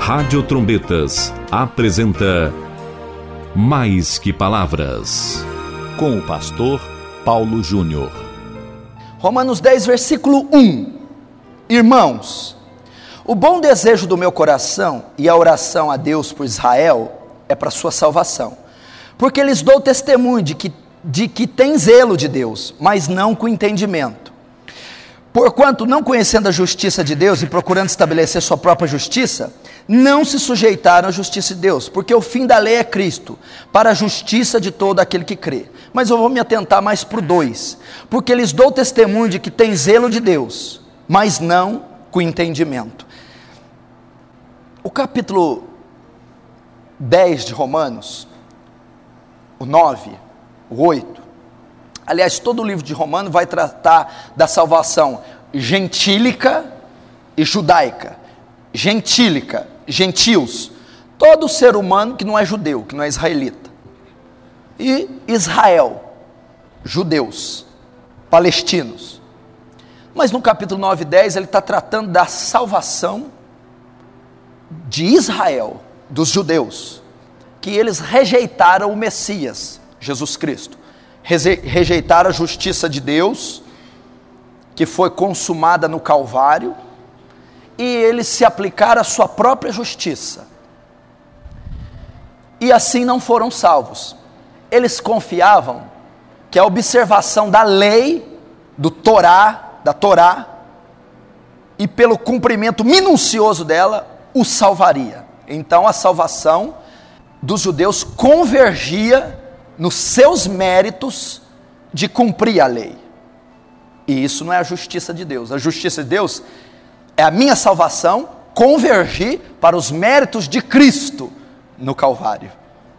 Rádio Trombetas apresenta Mais que Palavras, com o pastor Paulo Júnior. Romanos 10, versículo 1. Irmãos, o bom desejo do meu coração e a oração a Deus por Israel é para sua salvação, porque lhes dou testemunho de que tem zelo de Deus, mas não com entendimento. Porquanto, não conhecendo a justiça de Deus e procurando estabelecer sua própria justiça, não se sujeitaram à justiça de Deus, porque o fim da lei é Cristo, para a justiça de todo aquele que crê. Mas eu vou me atentar mais para o 2, porque lhes dou testemunho de que tem zelo de Deus, mas não com entendimento. O capítulo 10 de Romanos, o 9, o 8, aliás, todo o livro de Romanos vai tratar da salvação gentílica e judaica. Gentílica, gentios, todo ser humano que não é judeu, que não é israelita. E Israel, judeus, palestinos. Mas no capítulo 9 e 10 ele está tratando da salvação de Israel, dos judeus, que eles rejeitaram o Messias, Jesus Cristo. Rejeitaram a justiça de Deus, que foi consumada no Calvário, e eles se aplicaram à sua própria justiça, e assim não foram salvos. Eles confiavam que a observação da lei, da Torá, e pelo cumprimento minucioso dela, o salvaria. Então a salvação dos judeus convergia nos seus méritos de cumprir a lei. E isso não é a justiça de Deus. A justiça de Deus é a minha salvação convergir para os méritos de Cristo no Calvário.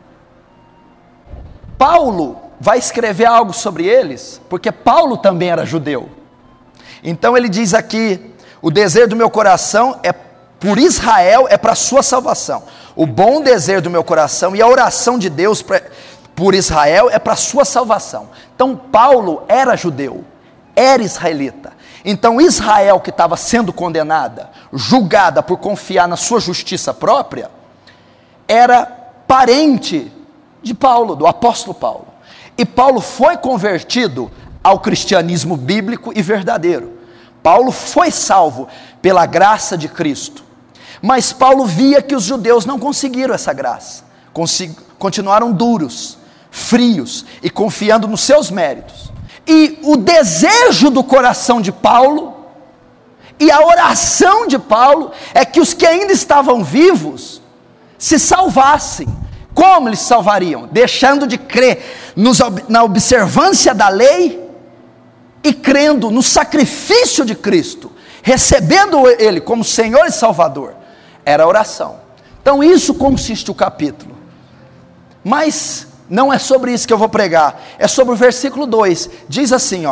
Paulo vai escrever algo sobre eles, porque Paulo também era judeu. Então ele diz aqui: o desejo do meu coração é por Israel, é para a sua salvação. O bom desejo do meu coração e a oração de Deus por Israel é para a sua salvação. Então Paulo era judeu, era israelita. Então Israel, que estava sendo condenada, julgada por confiar na sua justiça própria, era parente de Paulo, do apóstolo Paulo. E Paulo foi convertido ao cristianismo bíblico e verdadeiro. Paulo foi salvo pela graça de Cristo. Mas Paulo via que os judeus não conseguiram essa graça. Continuaram duros, frios e confiando nos seus méritos. E o desejo do coração de Paulo e a oração de Paulo é que os que ainda estavam vivos se salvassem. Como eles salvariam? Deixando de crer na observância da lei e crendo no sacrifício de Cristo, recebendo Ele como Senhor e Salvador. Era a oração. Então isso consiste o capítulo. Mas não é sobre isso que eu vou pregar, é sobre o versículo 2, diz assim,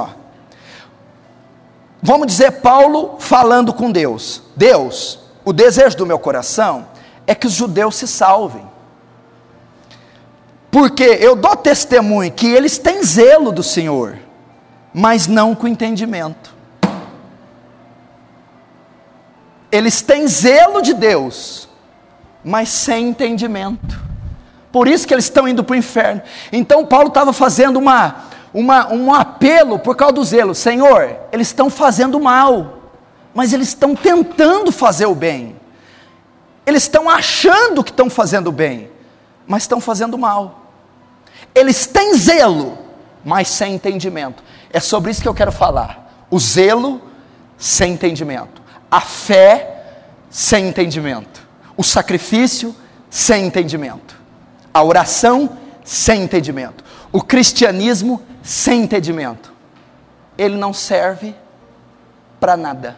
vamos dizer Paulo falando com Deus: Deus, o desejo do meu coração é que os judeus se salvem, porque eu dou testemunho que eles têm zelo do Senhor, mas não com entendimento. Eles têm zelo de Deus, mas sem entendimento. Por isso que eles estão indo para o inferno. Então Paulo estava fazendo um apelo por causa do zelo. Senhor, eles estão fazendo mal, mas eles estão tentando fazer o bem. Eles estão achando que estão fazendo bem, mas estão fazendo mal. Eles têm zelo, mas sem entendimento. É sobre isso que eu quero falar. O zelo sem entendimento, a fé sem entendimento, o sacrifício sem entendimento, a oração sem entendimento, o cristianismo sem entendimento. Ele não serve para nada.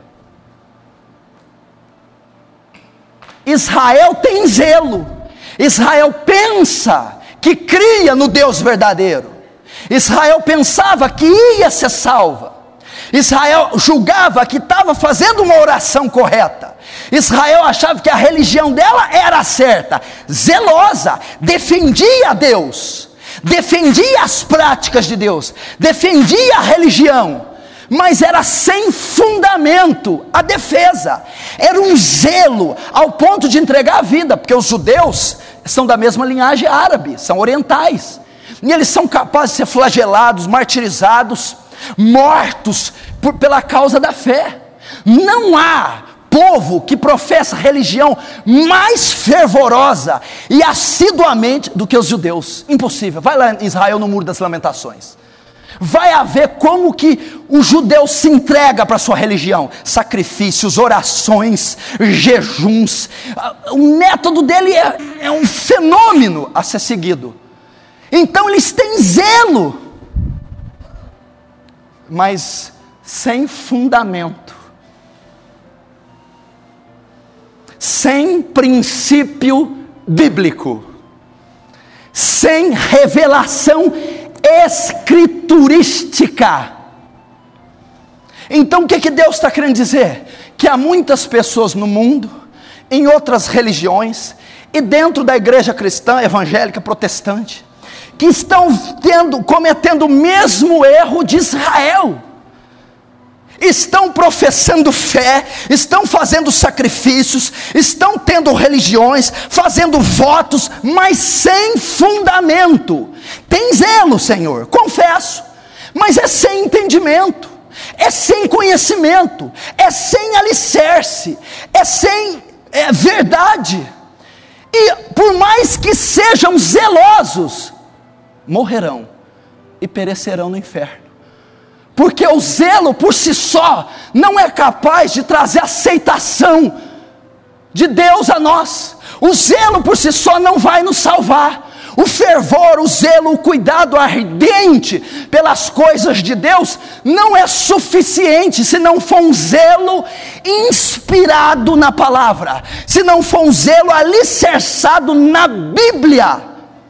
Israel tem zelo, Israel pensa que cria no Deus verdadeiro, Israel pensava que ia ser salva, Israel julgava que estava fazendo uma oração correta, Israel achava que a religião dela era certa, zelosa, defendia a Deus, defendia as práticas de Deus, defendia a religião, mas era sem fundamento a defesa. Era um zelo ao ponto de entregar a vida, porque os judeus são da mesma linhagem árabe, são orientais, e eles são capazes de ser flagelados, martirizados, mortos pela causa da fé. Não há povo que professa religião mais fervorosa e assiduamente do que os judeus. Impossível. Vai lá em Israel, no Muro das Lamentações, vai ver como que o judeu se entrega para a sua religião: sacrifícios, orações, jejuns. O método dele é um fenômeno a ser seguido. Então eles têm zelo, mas sem fundamento, sem princípio bíblico, sem revelação escriturística. Então o que Deus está querendo dizer? Que há muitas pessoas no mundo, em outras religiões, e dentro da igreja cristã, evangélica, protestante, que estão cometendo o mesmo erro de Israel. Estão professando fé, estão fazendo sacrifícios, estão tendo religiões, fazendo votos, mas sem fundamento. Tem zelo, Senhor, confesso, mas é sem entendimento, é sem conhecimento, é sem alicerce, é sem verdade. E por mais que sejam zelosos, morrerão e perecerão no inferno. Porque o zelo por si só não é capaz de trazer aceitação de Deus a nós. O zelo por si só não vai nos salvar. O fervor, o zelo, o cuidado ardente pelas coisas de Deus não é suficiente se não for um zelo inspirado na palavra, se não for um zelo alicerçado na Bíblia.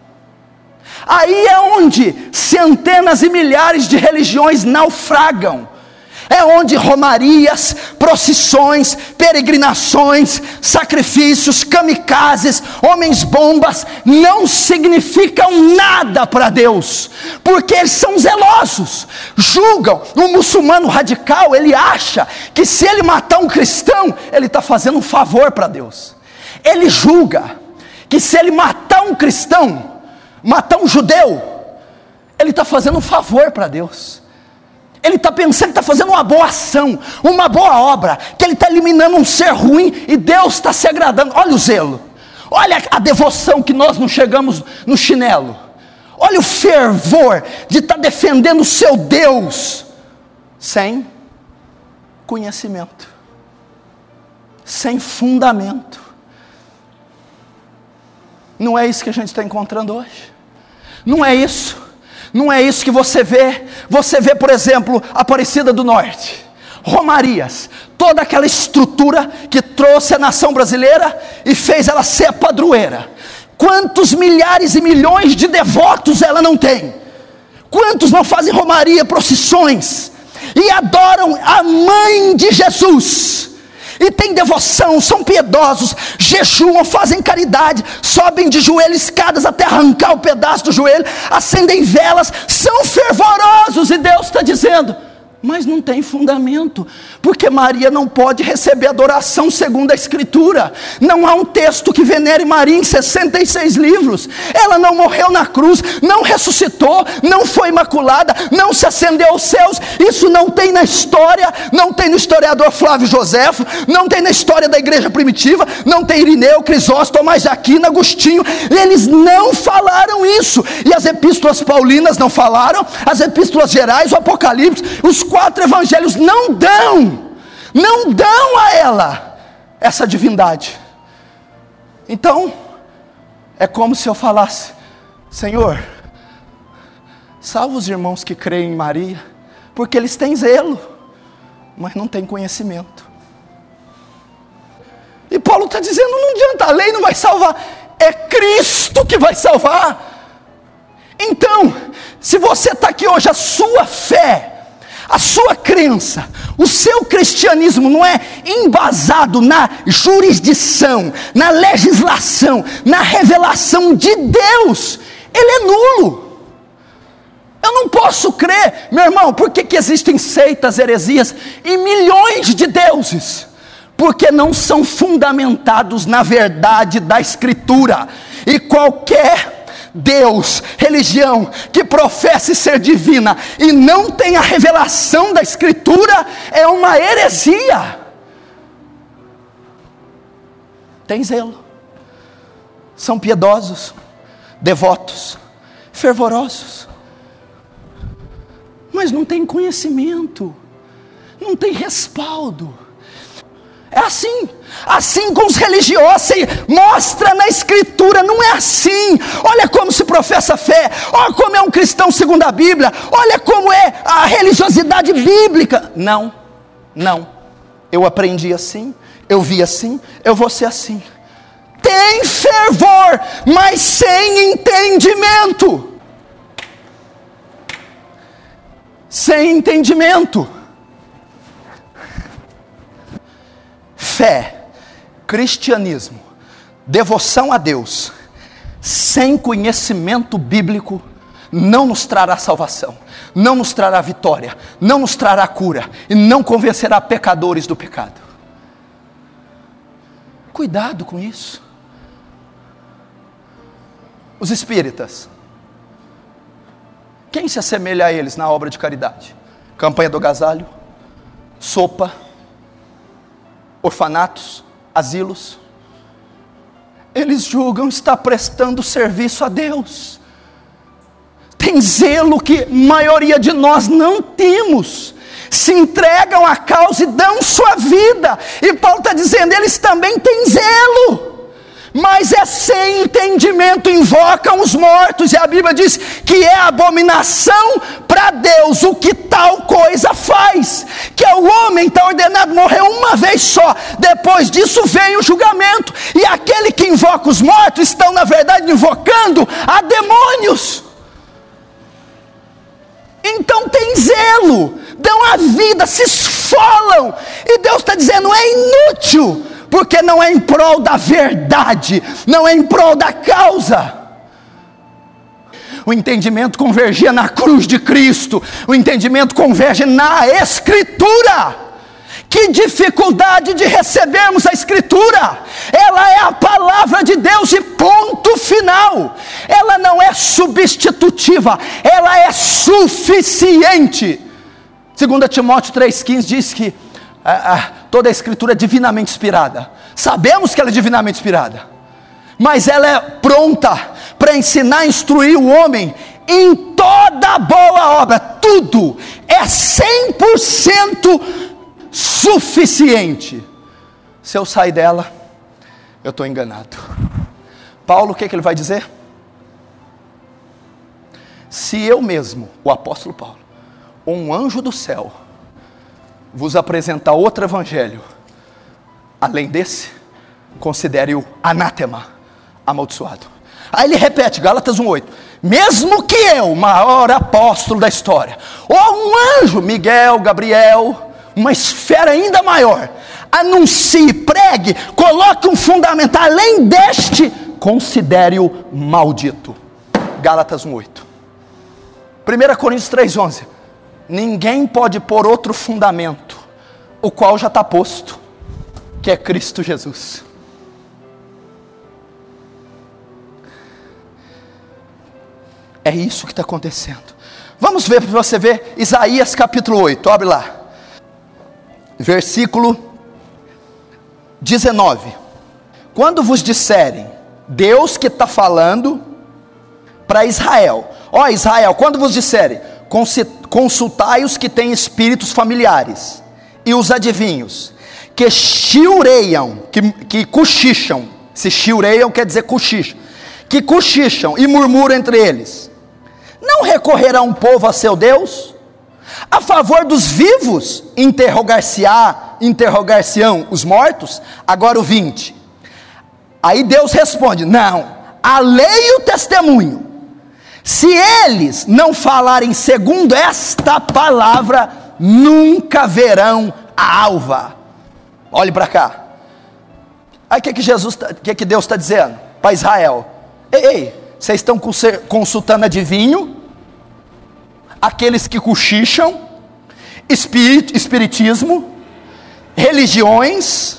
Aí é onde centenas e milhares de religiões naufragam. É onde romarias, procissões, peregrinações, sacrifícios, kamikazes, homens-bombas não significam nada para Deus, porque eles são zelosos, julgam. O muçulmano radical, ele acha que se ele matar um cristão, ele está fazendo um favor para Deus. Ele julga que se ele matar um cristão, matar um judeu, ele está fazendo um favor para Deus. Ele está pensando que está fazendo uma boa ação, uma boa obra, que ele está eliminando um ser ruim e Deus está se agradando. Olha o zelo, olha a devoção que nós não chegamos no chinelo, olha o fervor de estar defendendo o seu Deus, sem conhecimento, sem fundamento. Não é isso que a gente está encontrando hoje. Não é isso. Não é isso que você vê. Você vê, por exemplo, Aparecida do Norte, romarias, toda aquela estrutura que trouxe a nação brasileira e fez ela ser a padroeira. Quantos milhares e milhões de devotos ela não tem? Quantos não fazem romaria, procissões e adoram a mãe de Jesus? E tem devoção, são piedosos, jejuam, fazem caridade, sobem de joelhos, escadas até arrancar o pedaço do joelho, acendem velas, são fervorosos, e Deus está dizendo: mas não tem fundamento, porque Maria não pode receber adoração segundo a Escritura. Não há um texto que venere Maria em 66 livros. Ela não morreu na cruz, não ressuscitou, não foi imaculada, não se ascendeu aos céus. Isso não tem na história, não tem no historiador Flávio Joséfo, não tem na história da igreja primitiva, não tem Irineu, Crisóstomo, Tomás de Aquino, Agostinho. Eles não falaram isso, e as epístolas paulinas não falaram, as epístolas gerais, o Apocalipse, os 4 evangelhos não dão a ela essa divindade. Então é como se eu falasse: Senhor, salva os irmãos que creem em Maria, porque eles têm zelo, mas não têm conhecimento. E Paulo está dizendo: não adianta, a lei não vai salvar, é Cristo que vai salvar. Então, se você está aqui hoje, a sua fé, a sua crença, o seu cristianismo não é embasado na jurisdição, na legislação, na revelação de Deus, ele é nulo. Eu não posso crer, meu irmão, por que existem seitas, heresias e milhões de deuses? Porque não são fundamentados na verdade da Escritura. E qualquer Deus, religião que professe ser divina e não tem a revelação da Escritura é uma heresia. Tem zelo, são piedosos, devotos, fervorosos, mas não tem conhecimento, não tem respaldo. É assim com os religiosos, mostra na Escritura, não é assim. Olha como se professa fé, olha como é um cristão segundo a Bíblia, olha como é a religiosidade bíblica. Não, eu aprendi assim, eu vi assim, eu vou ser assim. Tem fervor, mas sem entendimento. Sem entendimento. Fé, cristianismo, devoção a Deus, sem conhecimento bíblico, não nos trará salvação, não nos trará vitória, não nos trará cura, e não convencerá pecadores do pecado. Cuidado com isso. Os espíritas, quem se assemelha a eles na obra de caridade? Campanha do Agasalho, sopa, orfanatos, asilos. Eles julgam estar prestando serviço a Deus. Tem zelo que a maioria de nós não temos. Se entregam à causa e dão sua vida. E Paulo está dizendo, eles também têm zelo, mas é sem entendimento, invocam os mortos, e a Bíblia diz que é abominação para Deus o que tal coisa faz, que o homem está ordenado morrer uma vez só, depois disso vem o julgamento, e aquele que invoca os mortos, estão na verdade invocando a demônios. Então tem zelo, dão a vida, se esfolam, e Deus está dizendo, é inútil, porque não é em prol da verdade, não é em prol da causa. O entendimento convergia na cruz de Cristo, o entendimento converge na Escritura. Que dificuldade de recebermos a Escritura. Ela é a palavra de Deus e ponto final. Ela não é substitutiva, ela é suficiente. 2 Timóteo 3,15 diz que toda a Escritura é divinamente inspirada. Sabemos que ela é divinamente inspirada, mas ela é pronta para ensinar e instruir o homem em toda boa obra. Tudo é 100% suficiente. Se eu sair dela, eu estou enganado. Paulo, o que ele vai dizer? Se eu mesmo, o apóstolo Paulo, um anjo do céu, vos apresentar outro evangelho além desse, considere-o anátema, amaldiçoado. Aí ele repete, Gálatas 1,8, mesmo que eu, maior apóstolo da história, ou um anjo, Miguel, Gabriel, uma esfera ainda maior, anuncie, pregue, coloque um fundamento além deste, considere-o maldito. Gálatas 1,8. 1 Coríntios 3,11, ninguém pode pôr outro fundamento, o qual já está posto, que é Cristo Jesus. É isso que está acontecendo. Vamos ver, para você ver, Isaías capítulo 8, abre lá, versículo 19. Quando vos disserem, Deus que está falando para Israel, ó Israel, quando vos disserem, consultai os que têm espíritos familiares, e os adivinhos, que chiureiam, que cochicham, se chiureiam quer dizer cochicham, que cochicham e murmuram entre eles, não recorrerá um povo a seu Deus? A favor dos vivos, interrogar-se-ão os mortos? Agora o 20, aí Deus responde, não, a lei e o testemunho, se eles não falarem segundo esta palavra, nunca verão a alva. Olhe para cá. Aí o que Deus está dizendo para Israel? Ei, vocês estão consultando adivinho? aqueles que cochicham, espiritismo, religiões.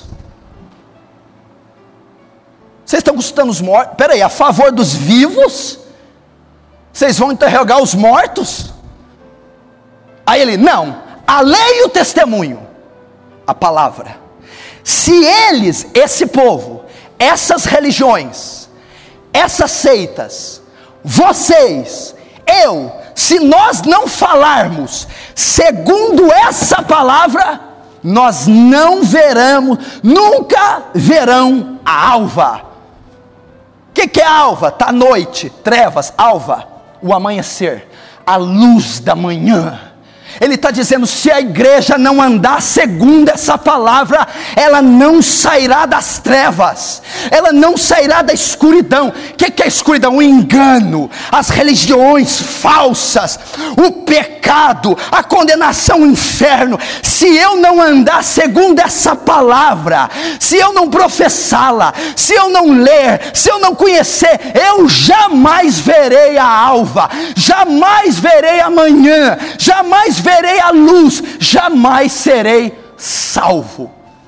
Vocês estão consultando os mortos? Peraí, a favor dos vivos? Vocês vão interrogar os mortos? Aí ele, não, a lei e o testemunho, a palavra. Se eles, esse povo, essas religiões, essas seitas, vocês, eu, se nós não falarmos segundo essa palavra, nós não veremos, nunca verão a alva. O que é alva? Está à noite, trevas, alva, o amanhecer, a luz da manhã. Ele está dizendo, se a igreja não andar segundo essa palavra, ela não sairá das trevas, ela não sairá da escuridão. O que é a escuridão? O engano, as religiões falsas, o pecado, a condenação ao inferno. Se eu não andar segundo essa palavra, se eu não professá-la, se eu não ler, se eu não conhecer, eu jamais verei a alva, jamais verei a manhã, jamais verei a luz, jamais serei salvo.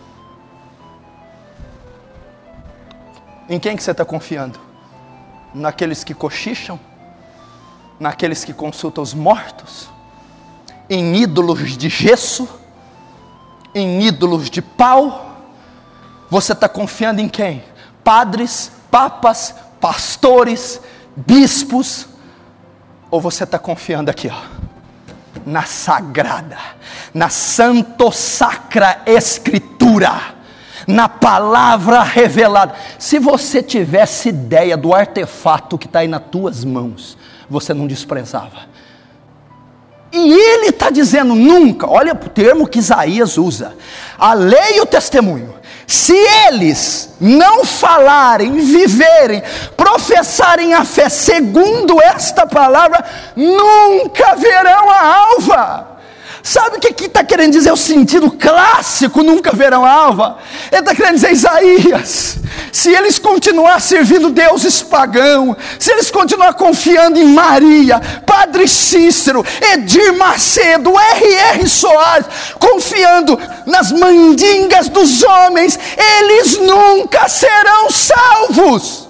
Em quem que você está confiando? Naqueles que cochicham? Naqueles que consultam os mortos? Em ídolos de gesso? Em ídolos de pau? Você está confiando em quem? Padres, papas, pastores, bispos? Ou você está confiando aqui, ó, na sagrada, na santo sacra escritura, na palavra revelada? Se você tivesse ideia do artefato que está aí nas tuas mãos, você não desprezava. E ele está dizendo, nunca, olha o termo que Isaías usa, a lei e o testemunho. Se eles não falarem, viverem, professarem a fé segundo esta palavra, nunca verão a alva. Sabe o que está querendo dizer o sentido clássico, nunca verão a alva? Ele está querendo dizer, Isaías, se eles continuar servindo deuses pagãos, se eles continuar confiando em Maria, Padre Cícero, Edir Macedo, R.R. Soares, confiando nas mandingas dos homens, eles nunca serão salvos.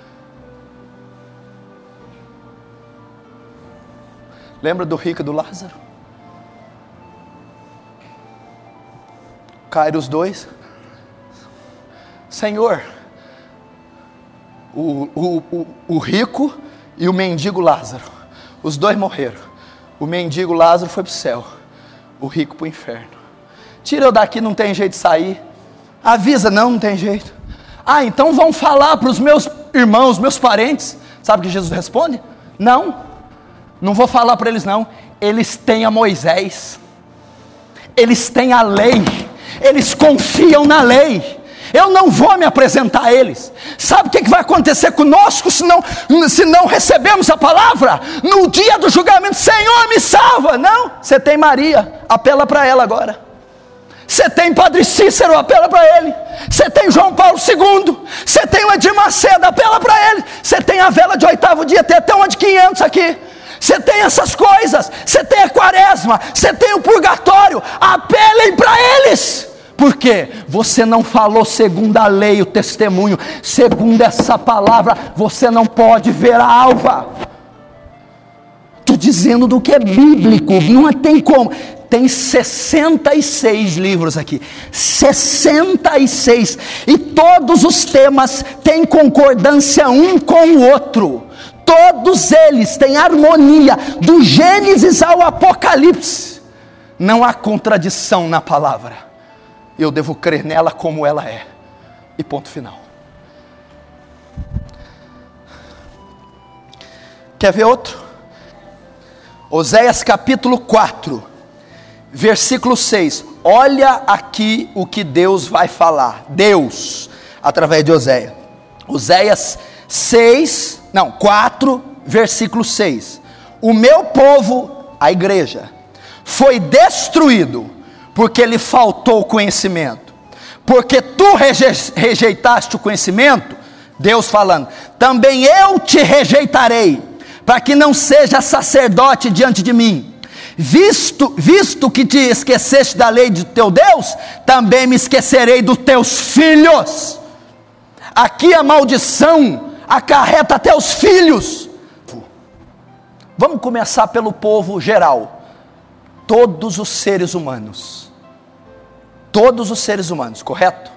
Lembra do rico e do Lázaro? Caíram os dois. Senhor, o rico e o mendigo Lázaro, os dois morreram. O mendigo Lázaro foi para o céu, o rico para o inferno. Tira eu daqui, não tem jeito de sair. Avisa, não tem jeito. Ah, então vão falar para os meus irmãos, meus parentes. Sabe o que Jesus responde? Não vou falar para eles não. Eles têm a Moisés, eles têm a lei, eles confiam na lei. Eu não vou me apresentar a eles. Sabe o que vai acontecer conosco se não recebemos a palavra? No dia do julgamento, Senhor, me salva. Não, você tem Maria, apela para ela agora. Você tem Padre Cícero, apela para ele. Você tem João Paulo II. Você tem o Edir Macedo, apela para ele. Você tem a vela de 8º dia, tem até uma de 500 aqui. Você tem essas coisas, você tem a quaresma, você tem o purgatório, apelem para eles. Por quê? Você não falou segundo a lei, o testemunho, segundo essa palavra, você não pode ver a alva. Estou dizendo do que é bíblico, não tem como. Tem 66 livros aqui, 66, e todos os temas têm concordância um com o outro. Todos eles têm harmonia, do Gênesis ao Apocalipse. Não há contradição na palavra. Eu devo crer nela como ela é. E ponto final. Quer ver outro? Oséias capítulo 4, versículo 6. Olha aqui o que Deus vai falar. Deus, através de Oséias. Oséias 4, versículo 6. O meu povo, a igreja, foi destruído porque lhe faltou conhecimento. Porque tu rejeitaste o conhecimento, Deus falando, também eu te rejeitarei, para que não seja sacerdote diante de mim. Visto que te esqueceste da lei de teu Deus, também me esquecerei dos teus filhos. Aqui a maldição acarreta até os filhos. Vamos começar pelo povo geral. Todos os seres humanos. Todos os seres humanos, correto?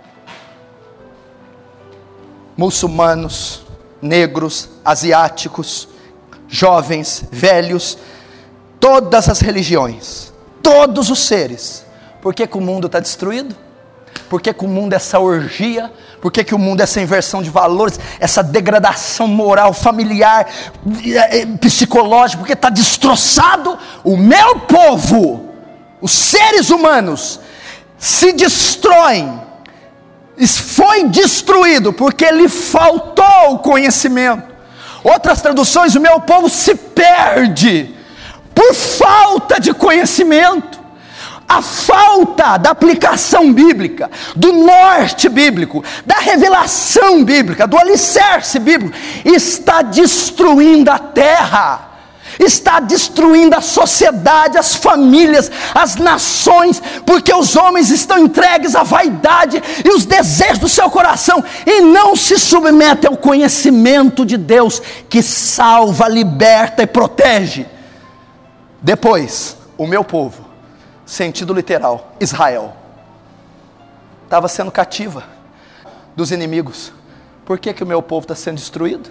Muçulmanos, negros, asiáticos, jovens, velhos, todas as religiões, todos os seres. Por que o mundo está destruído? Por que o mundo é essa orgia? Por que o mundo é essa inversão de valores, essa degradação moral, familiar, psicológica? Porque está destroçado. O meu povo, os seres humanos, se destroem, foi destruído porque lhe faltou o conhecimento. Outras traduções, o meu povo se perde por falta de conhecimento. A falta da aplicação bíblica, do norte bíblico, da revelação bíblica, do alicerce bíblico, está destruindo a terra, está destruindo a sociedade, as famílias, as nações, porque os homens estão entregues à vaidade e os desejos do seu coração, e não se submetem ao conhecimento de Deus, que salva, liberta e protege. Depois, o meu povo, sentido literal, Israel, estava sendo cativa dos inimigos. Por que o meu povo está sendo destruído?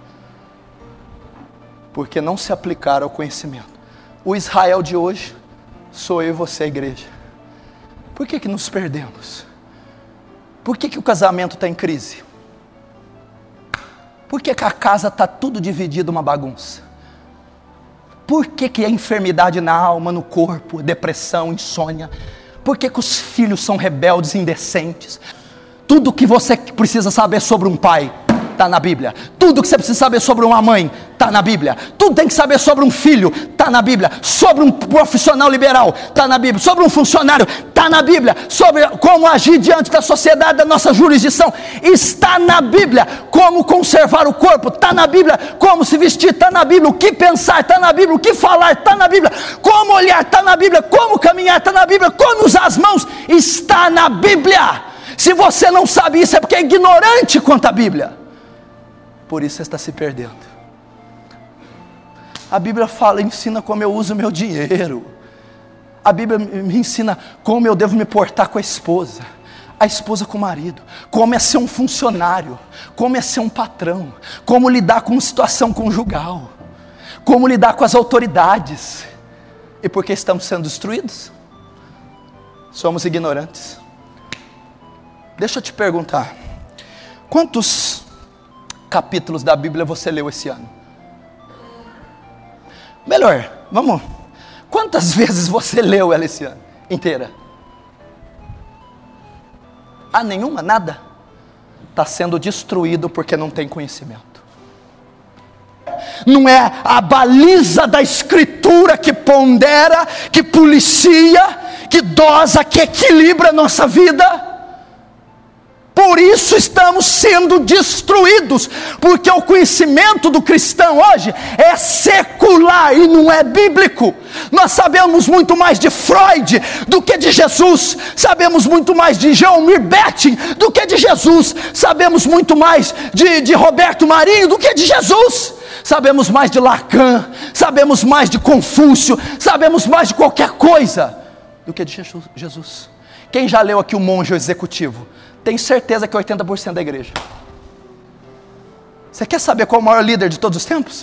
Porque não se aplicaram ao conhecimento. O Israel de hoje sou eu e você, a igreja. Por que nos perdemos? Por que o casamento está em crise? Por que a casa está tudo dividido, uma bagunça? Por que a enfermidade na alma, no corpo, depressão, insônia? Por que os filhos são rebeldes, indecentes? Tudo que você precisa saber sobre um pai está na Bíblia. Tudo que você precisa saber sobre uma mãe está na Bíblia. Tudo tem que saber sobre um filho está na Bíblia. Sobre um profissional liberal está na Bíblia. Sobre um funcionário está na Bíblia. Sobre como agir diante da sociedade, da nossa jurisdição, está na Bíblia. Como conservar o corpo está na Bíblia. Como se vestir está na Bíblia. O que pensar está na Bíblia. O que falar está na Bíblia. Como olhar está na Bíblia. Como caminhar está na Bíblia. Como usar as mãos está na Bíblia. Se você não sabe isso, é porque é ignorante quanto à Bíblia. Por isso você está se perdendo. A Bíblia fala, ensina como eu uso o meu dinheiro. A Bíblia me ensina como eu devo me portar com a esposa com o marido, como é ser um funcionário, como é ser um patrão, como lidar com uma situação conjugal, como lidar com as autoridades. E por que estamos sendo destruídos? Somos ignorantes. Deixa eu te perguntar, quantos capítulos da Bíblia você leu esse ano? Melhor, vamos. Quantas vezes você leu ela esse ano inteira? Ah, nenhuma? Nada? Está sendo destruído porque não tem conhecimento. Não é a baliza da Escritura que pondera, que policia, que dosa, que equilibra a nossa vida. Por isso estamos sendo destruídos, porque o conhecimento do cristão hoje é secular e não é bíblico. Nós sabemos muito mais de Freud do que de Jesus, sabemos muito mais de Jeomir Betting do que de Jesus, sabemos muito mais de Roberto Marinho do que de Jesus, sabemos mais de Lacan, sabemos mais de Confúcio, sabemos mais de qualquer coisa do que de Jesus. Quem já leu aqui o Monge Executivo? Tenho certeza que 80% da igreja. Você quer saber qual é o maior líder de todos os tempos?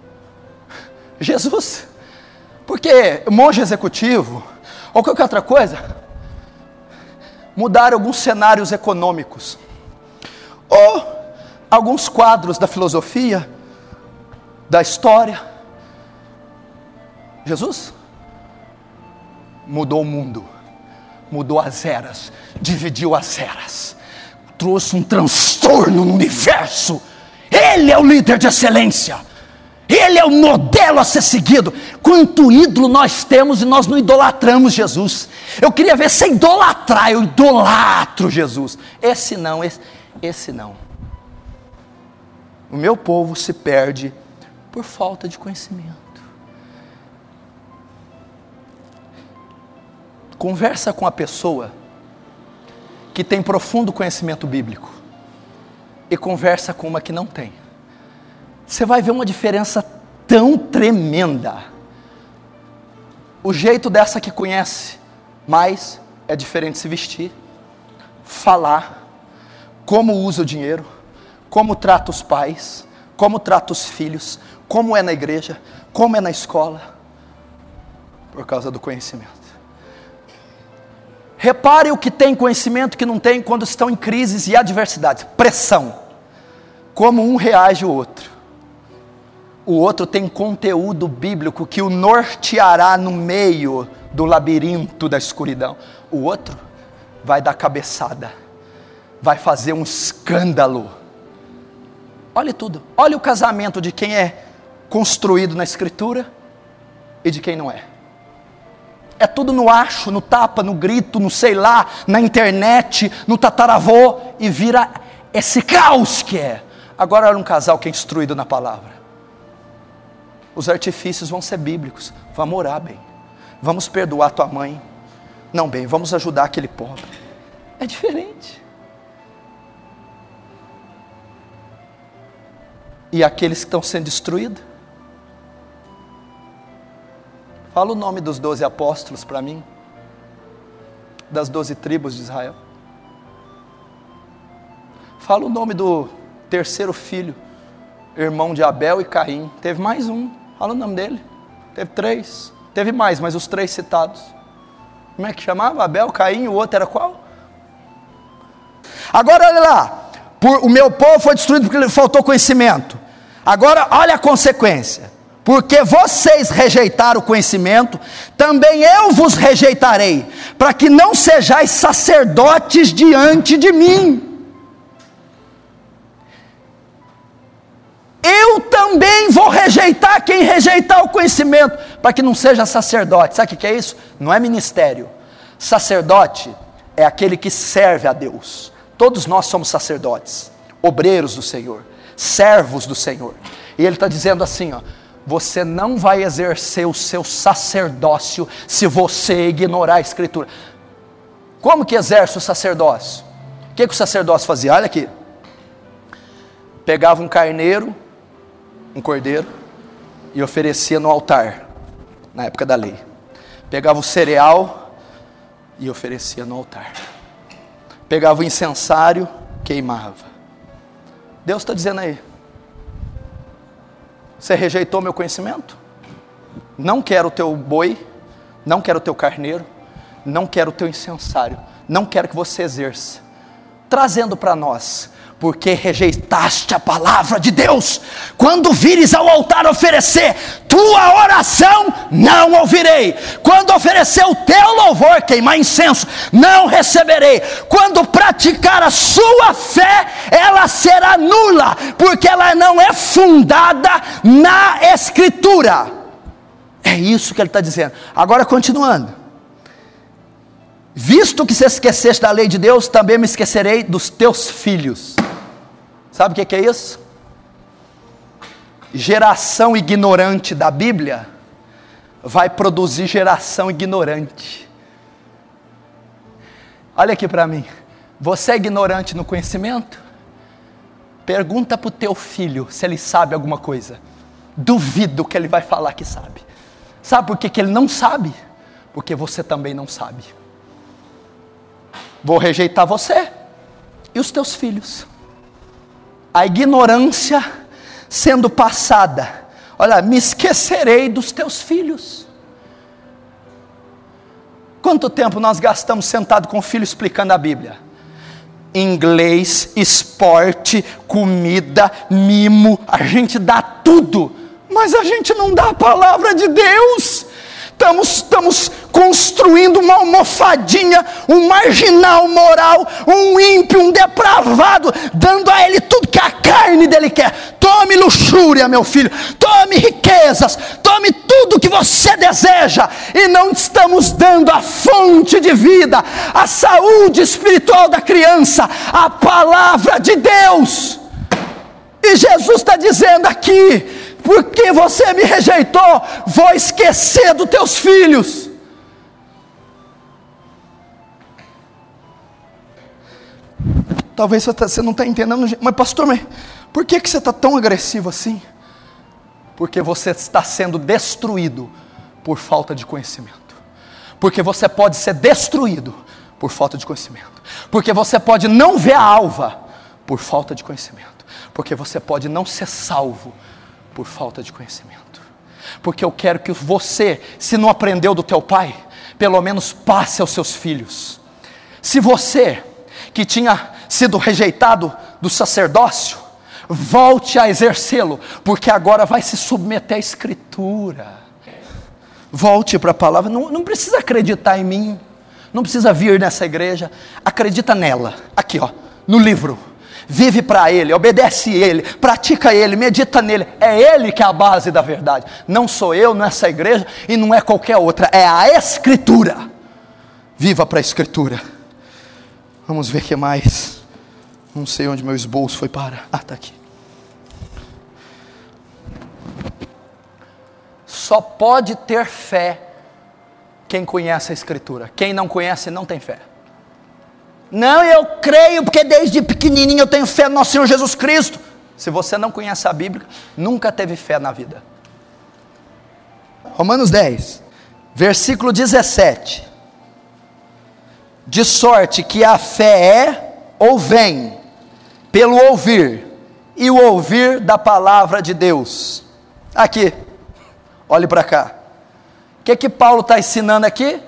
Jesus. Porque Monge Executivo, ou qualquer outra coisa, mudaram alguns cenários econômicos, ou alguns quadros da filosofia, da história. Jesus mudou o mundo, mudou as eras, dividiu as eras, trouxe um transtorno no universo. Ele é o líder de excelência, ele é o modelo a ser seguido. Quanto ídolo nós temos e nós não idolatramos Jesus. Eu queria ver você idolatrar. Eu idolatro Jesus. Esse não. O meu povo se perde por falta de conhecimento. Conversa com a pessoa que tem profundo conhecimento bíblico e conversa com uma que não tem. Você vai ver uma diferença tão tremenda. O jeito dessa que conhece mais é diferente de se vestir, falar, como usa o dinheiro, como trata os pais, como trata os filhos, como é na igreja, como é na escola, por causa do conhecimento. Repare o que tem conhecimento que não tem quando estão em crises e adversidades. Pressão. Como um reage ao outro. O outro tem conteúdo bíblico que o norteará no meio do labirinto da escuridão. O outro vai dar cabeçada. Vai fazer um escândalo. Olhe tudo. Olhe o casamento de quem é construído na Escritura e de quem não é. É tudo no acho, no tapa, no grito, no sei lá, na internet, no tataravô, e vira esse caos que é. Agora olha um casal que é instruído na palavra. Os artifícios vão ser bíblicos. Vamos orar, bem. Vamos perdoar tua mãe. Não, bem, vamos ajudar aquele pobre. É diferente. E aqueles que estão sendo destruídos? Fala o nome dos 12 apóstolos para mim, das 12 tribos de Israel. Fala o nome do terceiro filho, irmão de Abel e Caim. Teve mais um, fala o nome dele. Teve 3, teve mais, mas os 3 citados. Como é que chamava? Abel, Caim, o outro era qual? Agora olha lá, o meu povo foi destruído porque lhe faltou conhecimento. Agora olha a consequência. Porque vocês rejeitaram o conhecimento, também eu vos rejeitarei, para que não sejais sacerdotes diante de mim. Eu também vou rejeitar quem rejeitar o conhecimento, para que não seja sacerdote. Sabe o que é isso? Não é ministério. Sacerdote é aquele que serve a Deus. Todos nós somos sacerdotes, obreiros do Senhor, servos do Senhor. E ele está dizendo assim, ó: você não vai exercer o seu sacerdócio se você ignorar a Escritura. Como que exerce o sacerdócio? O que o sacerdócio fazia? Olha aqui. Pegava um carneiro, um cordeiro, e oferecia no altar, na época da lei. Pegava o cereal e oferecia no altar. Pegava o incensário, queimava. Deus está dizendo aí: você rejeitou meu conhecimento? Não quero o teu boi, não quero o teu carneiro, não quero o teu incensário, não quero que você exerça. Trazendo para nós: porque rejeitaste a palavra de Deus. Quando vires ao altar oferecer tua oração, não ouvirei. Quando oferecer o teu louvor, queimar incenso, não receberei. Quando praticar a sua fé, ela será nula, porque ela não é fundada na Escritura. É isso que ele está dizendo. Agora continuando: visto que se esqueceste da lei de Deus, também me esquecerei dos teus filhos. Sabe o que é isso? Geração ignorante da Bíblia vai produzir geração ignorante. Olha aqui para mim. Você é ignorante no conhecimento? Pergunta para o teu filho se ele sabe alguma coisa. Duvido que ele vai falar que sabe. Sabe por que ele não sabe? Porque você também não sabe. Vou rejeitar você e os teus filhos. A ignorância sendo passada. Olha, me esquecerei dos teus filhos. Quanto tempo nós gastamos sentado com o filho explicando a Bíblia? Inglês, esporte, comida, mimo, a gente dá tudo, mas a gente não dá a palavra de Deus. Estamos construindo uma almofadinha, um marginal moral, um ímpio, um depravado, dando a ele tudo que a carne dele quer. Tome luxúria, meu filho, tome riquezas, tome tudo que você deseja, e não estamos dando a fonte de vida, a saúde espiritual da criança, a palavra de Deus. E Jesus está dizendo aqui: porque você me rejeitou, vou esquecer dos teus filhos. Talvez você não está entendendo, mas pastor, por que você está tão agressivo assim? Porque você está sendo destruído por falta de conhecimento. Porque você pode ser destruído por falta de conhecimento. Porque você pode não ver a alva por falta de conhecimento. Porque você pode não ser salvo por falta de conhecimento. Porque eu quero que você, se não aprendeu do teu pai, pelo menos passe aos seus filhos. Se você, que tinha sido rejeitado do sacerdócio, volte a exercê-lo, porque agora vai se submeter à Escritura. Volte para a palavra, não precisa acreditar em mim, não precisa vir nessa igreja, acredita nela, aqui ó, no livro. Vive para ele, obedece ele, pratica ele, medita nele. É ele que é a base da verdade. Não sou eu, não é essa igreja e não é qualquer outra, é a Escritura. Viva para a Escritura. Vamos ver o que mais. Não sei onde meu esboço foi parar. Está aqui. Só pode ter fé quem conhece a Escritura. Quem não conhece não tem fé. Não, eu creio porque desde pequenininho eu tenho fé no nosso Senhor Jesus Cristo. Se você não conhece a Bíblia, nunca teve fé na vida. Romanos 10, versículo 17. De sorte que a fé é ou vem pelo ouvir, e o ouvir da palavra de Deus. Aqui, olhe para cá. O que Paulo está ensinando aqui?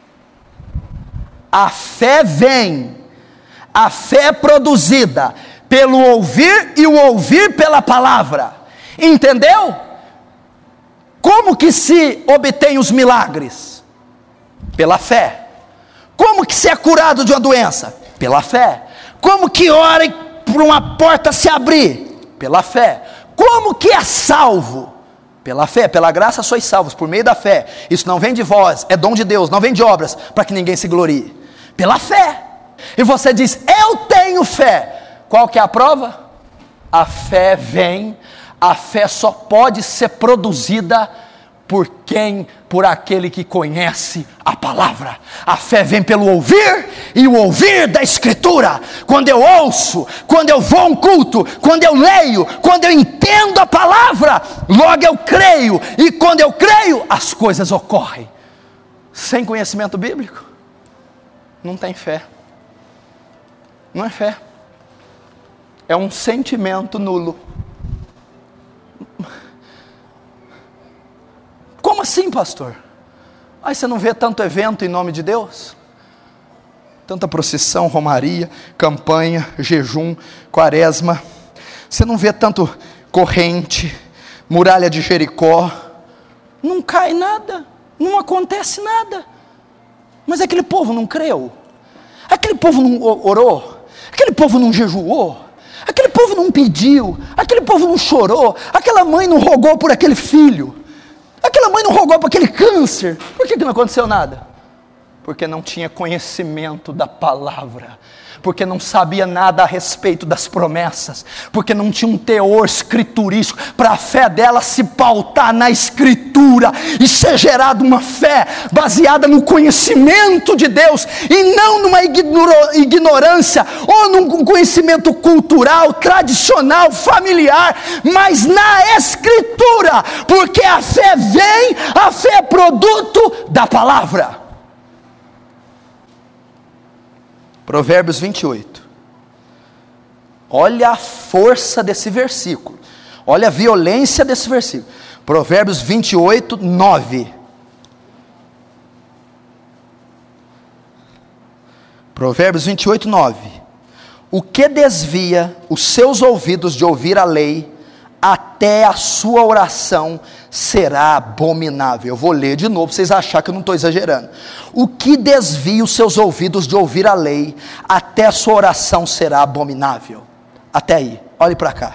A fé vem, a fé é produzida pelo ouvir e o ouvir pela palavra. Entendeu? Como que se obtém os milagres? Pela fé. Como que se é curado de uma doença? Pela fé. Como que ora para uma porta se abrir? Pela fé. Como que é salvo? Pela fé, pela graça sois salvos, por meio da fé. Isso não vem de vós, é dom de Deus, não vem de obras, para que ninguém se glorie. Pela fé. E você diz, eu tenho fé. Qual que é a prova? A fé vem, a fé só pode ser produzida por aquele que conhece a palavra. A fé vem pelo ouvir, e o ouvir da Escritura. Quando eu ouço, quando eu vou a um culto, quando eu leio, quando eu entendo a palavra, logo eu creio, e quando eu creio, as coisas ocorrem. Sem conhecimento bíblico, não tem fé. Não é fé, é um sentimento nulo. Como assim, pastor? Aí você não vê tanto evento em nome de Deus? Tanta procissão, romaria, campanha, jejum, quaresma. Você não vê tanto corrente, muralha de Jericó. Não cai nada, não acontece nada. Mas aquele povo não creu. Aquele povo não orou. Aquele povo não jejuou. Aquele povo não pediu. Aquele povo não chorou. Aquela mãe não rogou por aquele filho. Aquela mãe não rogou por aquele câncer. Por que não aconteceu nada? Porque não tinha conhecimento da palavra. Porque não sabia nada a respeito das promessas. Porque não tinha um teor escriturístico para a fé dela se pautar na Escritura e ser gerada uma fé baseada no conhecimento de Deus e não numa ignorância ou num conhecimento cultural, tradicional, familiar, mas na Escritura, porque a fé vem, a fé é produto da palavra. Provérbios 28, olha a força desse versículo, olha a violência desse versículo. Provérbios 28, 9, Provérbios 28, 9, o que desvia os seus ouvidos de ouvir a lei, até a sua oração será abominável. Eu vou ler de novo para vocês acharem que eu não estou exagerando. O que desvia os seus ouvidos de ouvir a lei, até a sua oração será abominável. Até aí, olhe para cá.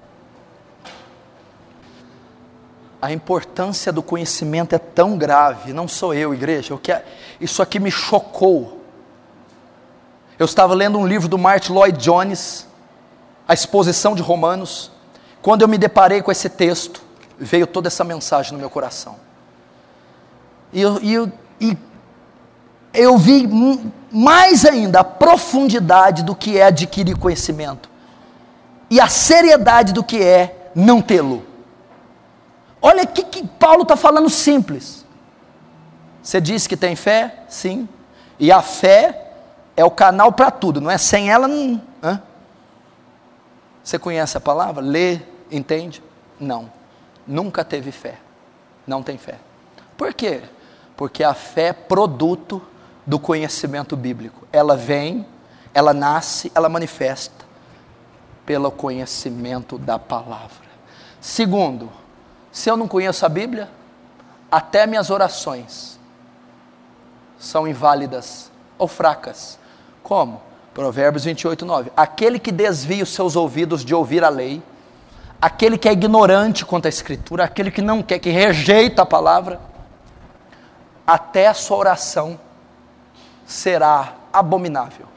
A importância do conhecimento é tão grave. Não sou eu, igreja, isso aqui me chocou. Eu estava lendo um livro do Martin Lloyd Jones, A Exposição de Romanos. Quando eu me deparei com esse texto, veio toda essa mensagem no meu coração. E eu vi mais ainda a profundidade do que é adquirir conhecimento e a seriedade do que é não tê-lo. Olha o que Paulo está falando simples. Você diz que tem fé? Sim. E a fé é o canal para tudo, não é? Sem ela não... Você conhece a palavra? Lê, entende? Não. Nunca teve fé. Não tem fé. Por quê? Porque a fé é produto do conhecimento bíblico. Ela vem, ela nasce, ela manifesta pelo conhecimento da palavra. Segundo, se eu não conheço a Bíblia, até minhas orações são inválidas ou fracas. Como? Provérbios 28:9. Aquele que desvia os seus ouvidos de ouvir a lei, aquele que é ignorante quanto à Escritura, aquele que não quer, que rejeita a palavra, até a sua oração será abominável.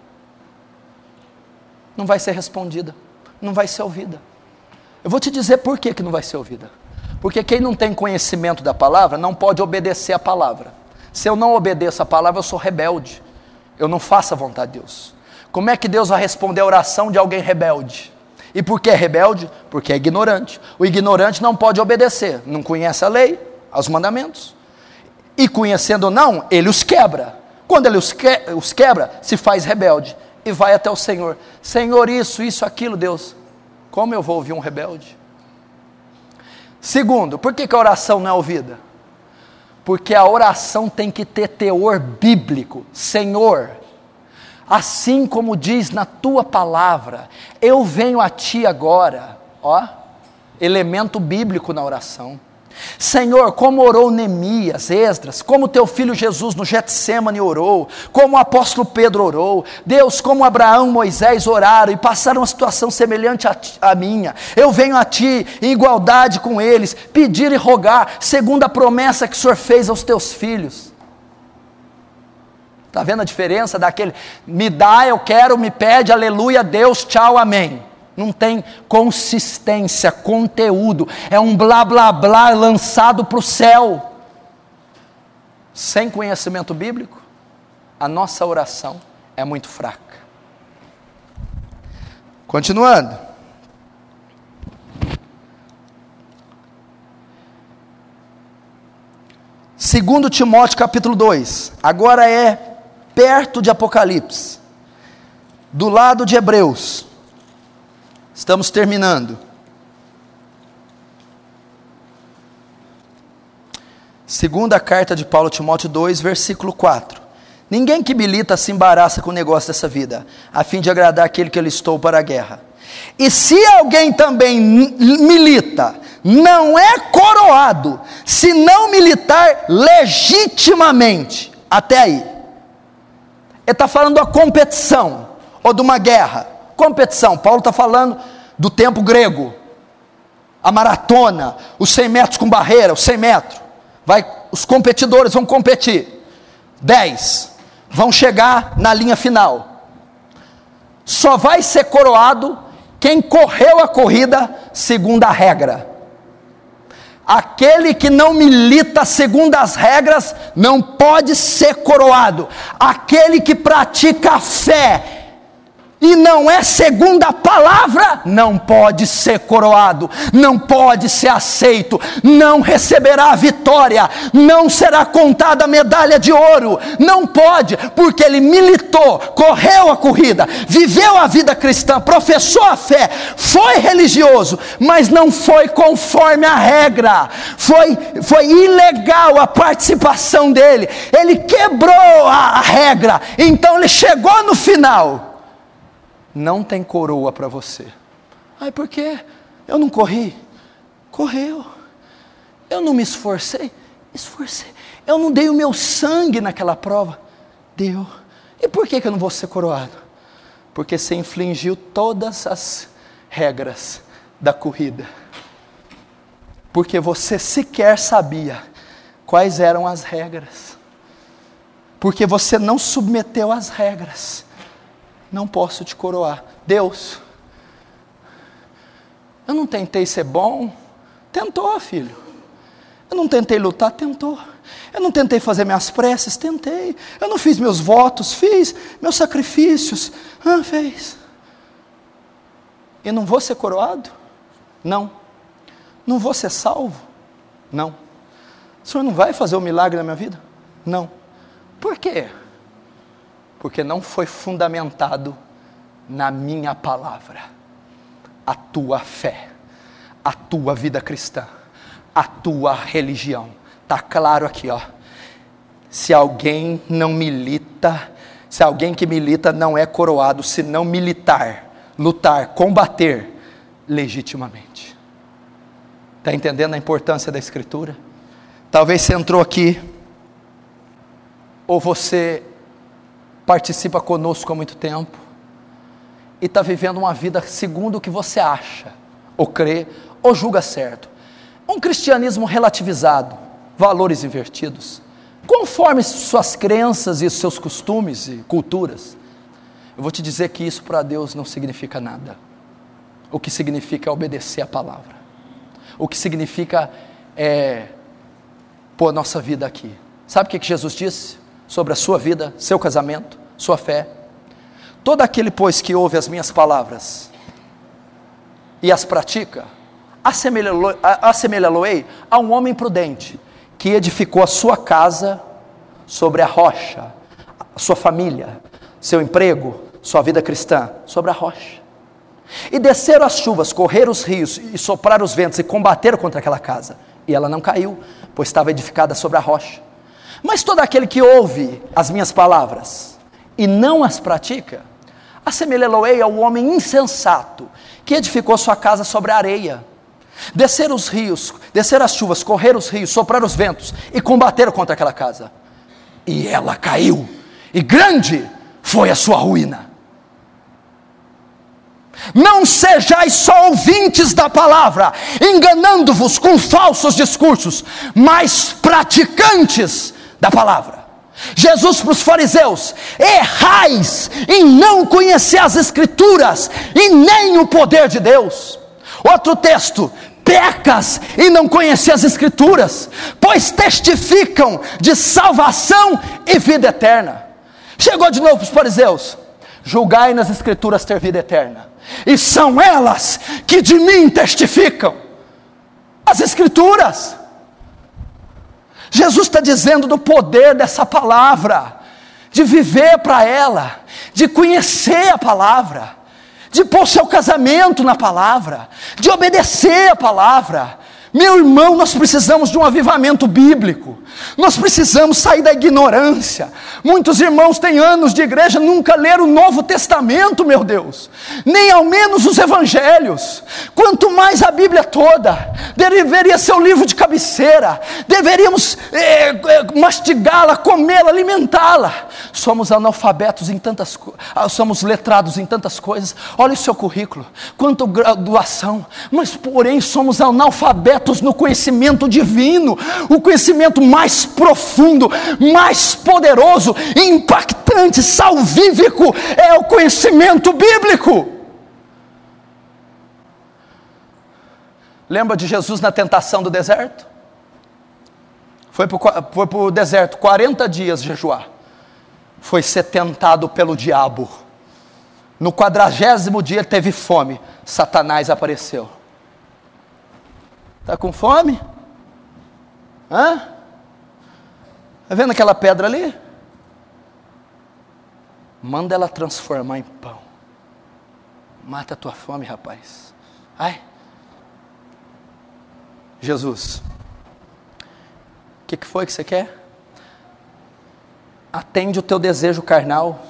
Não vai ser respondida, não vai ser ouvida. Eu vou te dizer por que não vai ser ouvida. Porque quem não tem conhecimento da palavra não pode obedecer a palavra. Se eu não obedeço a palavra, eu sou rebelde. Eu não faço a vontade de Deus. Como é que Deus vai responder a oração de alguém rebelde? E por que é rebelde? Porque é ignorante. O ignorante não pode obedecer, não conhece a lei, aos mandamentos. E conhecendo ou não, ele os quebra. Quando ele os quebra, se faz rebelde. E vai até o Senhor. Senhor, isso, aquilo, Deus. Como eu vou ouvir um rebelde? Segundo, por que a oração não é ouvida? Porque a oração tem que ter teor bíblico. Senhor, assim como diz na tua palavra, eu venho a ti agora, elemento bíblico na oração. Senhor, como orou Neemias, Esdras, como teu filho Jesus no Getsêmani orou, como o apóstolo Pedro orou, Deus, como Abraão, Moisés oraram e passaram uma situação semelhante à minha, eu venho a ti em igualdade com eles, pedir e rogar, segundo a promessa que o Senhor fez aos teus filhos. Está vendo a diferença daquele, me dá, eu quero, me pede, aleluia, Deus, tchau, amém. Não tem consistência, conteúdo, é um blá blá blá lançado para o céu. Sem conhecimento bíblico, a nossa oração é muito fraca. Continuando. Segundo Timóteo capítulo 2, agora é perto de Apocalipse, do lado de Hebreus. Estamos terminando. Segunda carta de Paulo a Timóteo 2, versículo 4. Ninguém que milita se embaraça com o negócio dessa vida, a fim de agradar aquele que alistou para a guerra. E se alguém também milita, não é coroado, se não militar legitimamente. Até aí. Ele está falando da competição, ou de uma guerra. Competição, Paulo está falando do tempo grego, a maratona, os 100 metros com barreira, os 100 metros, os competidores vão competir, 10, vão chegar na linha final, só vai ser coroado quem correu a corrida segundo a regra. Aquele que não milita segundo as regras, não pode ser coroado. Aquele que pratica a fé, e não é segundo a palavra, não pode ser coroado, não pode ser aceito, não receberá a vitória, não será contada a medalha de ouro, não pode, porque ele militou, correu a corrida, viveu a vida cristã, professou a fé, foi religioso, mas não foi conforme a regra, foi ilegal a participação dele, ele quebrou a regra, então ele chegou no final. Não tem coroa para você. Ai, por quê? Eu não corri? Correu. Eu não me esforcei? Esforcei. Eu não dei o meu sangue naquela prova? Deu. E por que eu não vou ser coroado? Porque você infringiu todas as regras da corrida. Porque você sequer sabia quais eram as regras. Porque você não submeteu às regras. Não posso te coroar. Deus, eu não tentei ser bom. Tentou, filho. Eu não tentei lutar. Tentou. Eu não tentei fazer minhas preces? Tentei. Eu não fiz meus votos? Fiz. Meus sacrifícios? Fez. E não vou ser coroado? Não. Não vou ser salvo? Não. O Senhor não vai fazer um milagre na minha vida? Não. Por quê? Porque não foi fundamentado na minha palavra. A tua fé, a tua vida cristã, a tua religião. Está claro aqui, ó. Se alguém não milita, se alguém que milita não é coroado, se não militar, lutar, combater legitimamente. Está entendendo a importância da Escritura? Talvez você entrou aqui, ou você participa conosco há muito tempo, e está vivendo uma vida segundo o que você acha, ou crê, ou julga certo. Um cristianismo relativizado, valores invertidos, conforme suas crenças e seus costumes e culturas. Eu vou te dizer que isso para Deus não significa nada. O que significa é obedecer a palavra. O que significa é pôr a nossa vida aqui. Sabe o que Jesus disse sobre a sua vida, seu casamento, sua fé? Todo aquele, pois, que ouve as minhas palavras e as pratica, assemelhá-lo-ei a um homem prudente, que edificou a sua casa sobre a rocha, a sua família, seu emprego, sua vida cristã, sobre a rocha. E desceram as chuvas, correram os rios, e sopraram os ventos, e combateram contra aquela casa. E ela não caiu, pois estava edificada sobre a rocha. Mas todo aquele que ouve as minhas palavras, e não as pratica, assemelhá-lo-ei ao homem insensato, que edificou sua casa sobre a areia. Desceram os rios, desceram as chuvas, correram os rios, sopraram os ventos, e combateram contra aquela casa. E ela caiu, e grande foi a sua ruína. Não sejais só ouvintes da palavra, enganando-vos com falsos discursos, mas praticantes da palavra. Jesus para os fariseus: errais em não conhecer as Escrituras e nem o poder de Deus. Outro texto: pecas em não conhecer as Escrituras, pois testificam de salvação e vida eterna. Chegou de novo para os fariseus: julgai nas Escrituras ter vida eterna, e são elas que de mim testificam. As Escrituras. Jesus está dizendo do poder dessa palavra, de viver para ela, de conhecer a palavra, de pôr seu casamento na palavra, de obedecer a palavra. Meu irmão, nós precisamos de um avivamento bíblico. Nós precisamos sair da ignorância. Muitos irmãos têm anos de igreja, nunca leram o Novo Testamento, meu Deus, nem ao menos os Evangelhos, quanto mais a Bíblia toda. Deveria ser o livro de cabeceira, deveríamos mastigá-la, comê-la, alimentá-la. Somos analfabetos em tantas coisas, somos letrados em tantas coisas. Olha o seu currículo, quanto graduação, mas porém somos analfabetos no conhecimento divino, o conhecimento mais profundo, mais poderoso, impactante, salvífico, é o conhecimento bíblico. Lembra de Jesus na tentação do deserto? Foi para o deserto 40 dias jejuar, foi ser tentado pelo diabo. No 40º dia teve fome, Satanás apareceu. Está com fome? Está vendo aquela pedra ali? Manda ela transformar em pão. Mata a tua fome, rapaz. Ai. Jesus, o que foi que você quer? Atende o teu desejo carnal.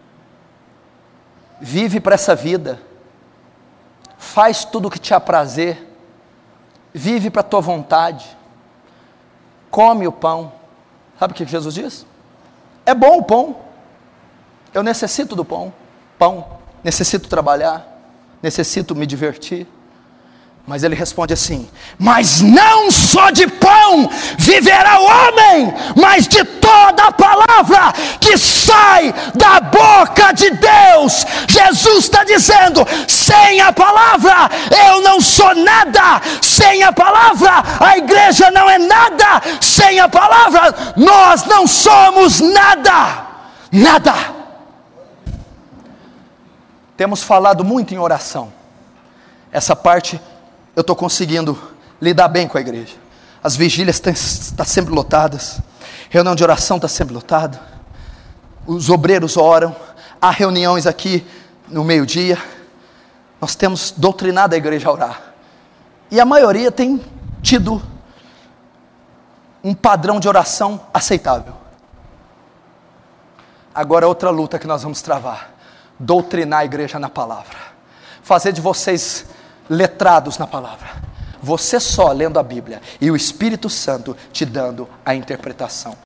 Vive para essa vida. Faz tudo o que te aprazer. Vive para a tua vontade. Come o pão. Sabe o que Jesus diz? É bom o pão. Eu necessito do pão. Necessito trabalhar. Necessito me divertir. Mas ele responde assim: mas não só de pão viverá o homem, mas de toda a palavra que sai da boca de Deus. Jesus está dizendo: sem a palavra eu não sou sou nada sem a palavra, a igreja não é nada sem a palavra, nós não somos nada, nada. Temos falado muito em oração, essa parte eu estou conseguindo lidar bem com a igreja. As vigílias estão sempre lotadas, reunião de oração está sempre lotada, os obreiros oram, há reuniões aqui no meio-dia. Nós temos doutrinado a igreja a orar, e a maioria tem tido um padrão de oração aceitável. Agora outra luta que nós vamos travar: doutrinar a igreja na palavra, fazer de vocês letrados na palavra, você só lendo a Bíblia e o Espírito Santo te dando a interpretação.